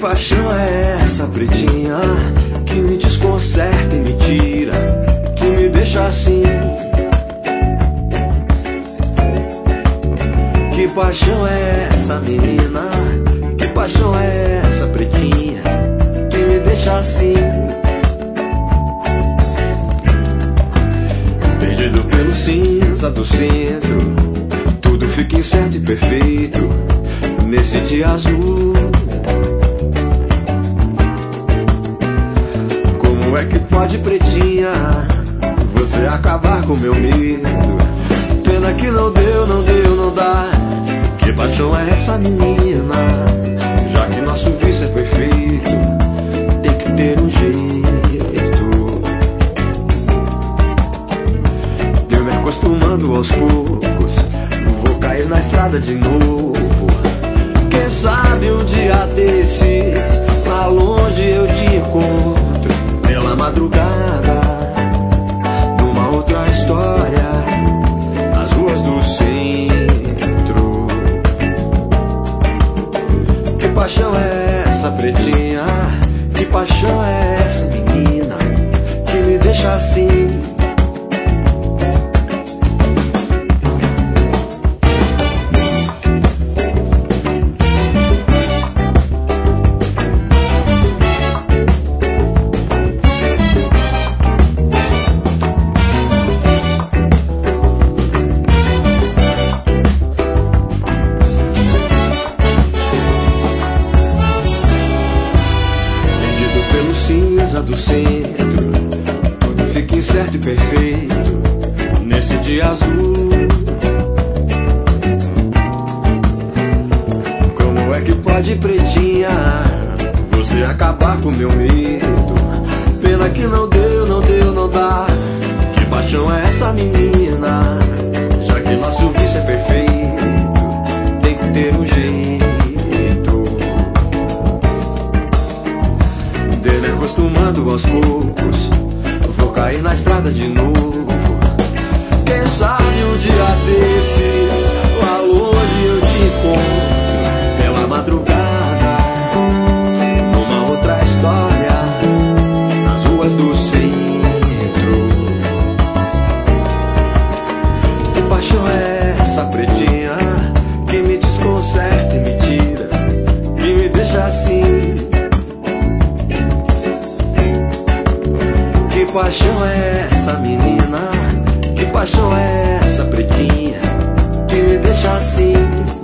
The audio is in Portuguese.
paixão é essa, pretinha, que me desconcerta e me tira, que me deixa assim? Que paixão é essa, menina? Que paixão é essa, pretinha, que me deixa assim? Perdido pelo cinza do centro, tudo fica incerto e perfeito nesse dia azul. Como é que pode, pretinha, você acabar com meu medo? Pena que não deu, não deu, não dá. Que paixão é essa, menina? Já que nosso vício é perfeito, tem que ter um jeito de eu me acostumando aos poucos. Vou cair na estrada de novo. Quem sabe um dia desses, lá longe eu te encontro, pela madrugada, numa outra história, nas ruas do centro. Que paixão é essa, pretinha? Que paixão é essa, menina, que me deixa assim? Do centro, tudo fica incerto e perfeito nesse dia azul. Como é que pode, pretinha, você acabar com meu medo? Pena que não deu, não deu, não dá. Que paixão é essa, menina? Já que nosso vício é perfeito, tem que ter um jeito de me acostumando aos poucos. Vou cair na estrada de novo. Quem sabe um dia desses, lá longe eu te encontro, pela madrugada, numa outra história, nas ruas do centro. Que paixão é essa, pretinha, que me desconcerta e me tira, que me deixa assim? Que paixão é essa, menina? Que paixão é essa, pretinha, que me deixa assim?